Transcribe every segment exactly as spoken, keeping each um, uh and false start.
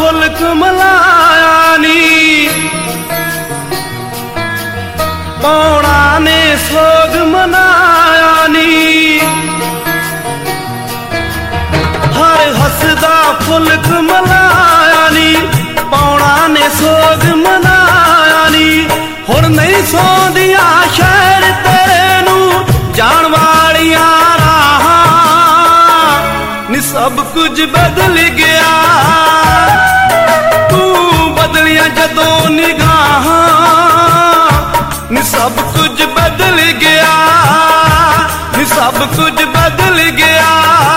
फुल्क मलाया नी, पौड़ा ने सोग मनाया नी। हर हसदा फुल्क मलाया नी, पौड़ा ने सोग मनाया नी। हुण नहीं सौंदियां शहर तेरे नू जान वालियां राहां, नी सब कुछ बदल गया। तू बदलियां जदों निगाहां, नी सब कुछ बदल गया, नी सब कुछ बदल गया।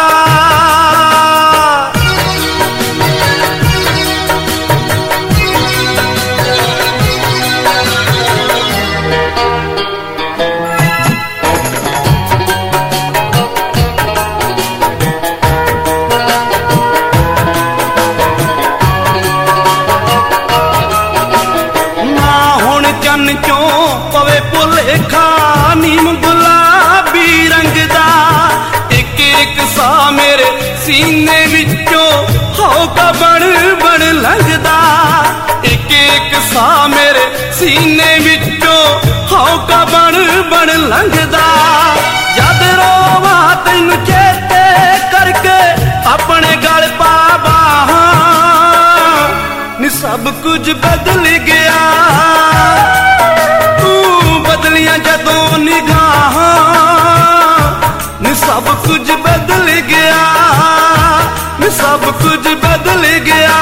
चों पवे भुलेखा नीम गुलाबी रंग दा, एक एक सा मेरे सीने विचों हौका बन बन लंघदा। एक एक सा मेरे सीने विचों हौका बन बन लंघदा। जद रोवा तैनू चेते करके अपने गल पा बाहां, नी सब कुछ बदल गया। बदलियां जदों निगाहां, नी सब कुछ बदल गया, नी सब कुछ बदल गया।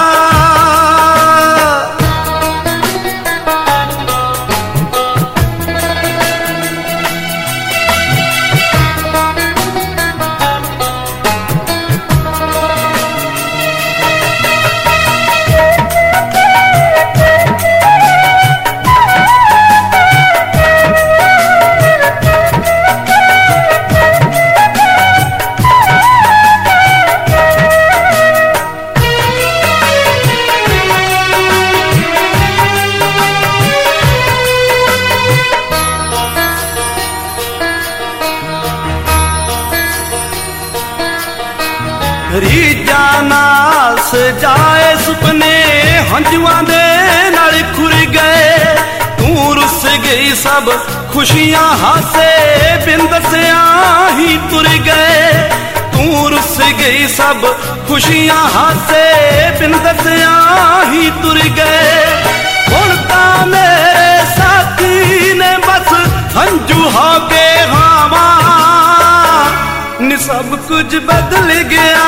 रीजा नाल सजाए सुपने हंजुआं दे नाल खुर गए। तू रुस गई सब खुशियां हासे बिन दसिया ही तुर गए। तू रुस गई सब खुशियां हासे बिन दसिया ही तुर गए। हुण तां मेरे साथी ने बस हंजू हो के हावां, नी सब कुछ बदल गया।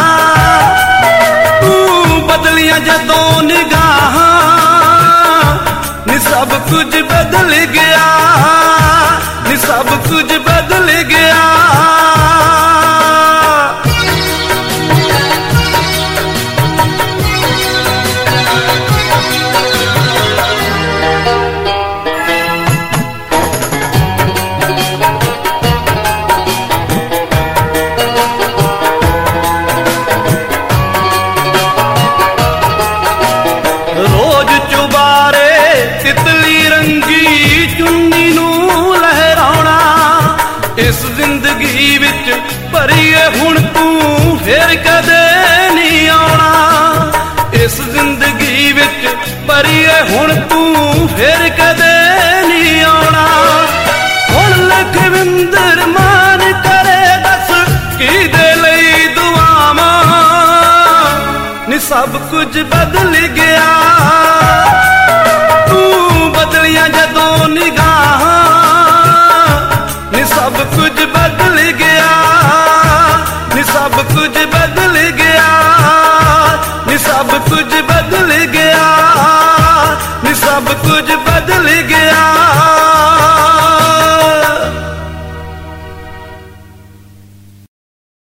तू बदलियां जदों निगाहां, नी सब कुछ बदल गया, नी सब कुछ बदल गया। रोज चुबारे तितली रंगी चुन्नी नू लहराउणा, इस जिंदगी विच भरीए हुण तू फिर कदे नहीं आउणा। इस जिंदगी विच भरीए हुण तू फिर कदे नहीं आउणा। हुण लखविंदर मान करे दस किहदे लई दुआवां, नी सब कुछ बदल गया। तू बदलियां जदों निगाहां, नी सब कुछ बदल गया, नी सब कुछ बदल गया, नी सब कुछ बदल गया, नी सब कुछ बदल गया।